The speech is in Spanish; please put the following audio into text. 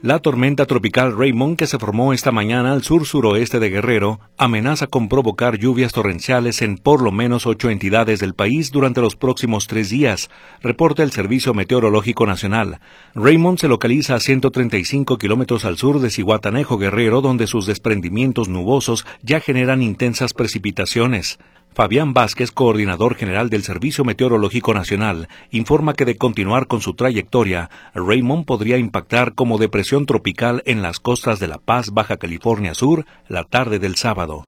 La tormenta tropical Raymond, que se formó esta mañana al sur-suroeste de Guerrero, amenaza con provocar lluvias torrenciales en por lo menos 8 entidades del país durante los próximos 3 días, reporta el Servicio Meteorológico Nacional. Raymond se localiza a 135 kilómetros al sur de Zihuatanejo, Guerrero, donde sus desprendimientos nubosos ya generan intensas precipitaciones. Fabián Vázquez, coordinador general del Servicio Meteorológico Nacional, informa que de continuar con su trayectoria, Raymond podría impactar como depresión tropical en las costas de La Paz, Baja California Sur, la tarde del sábado.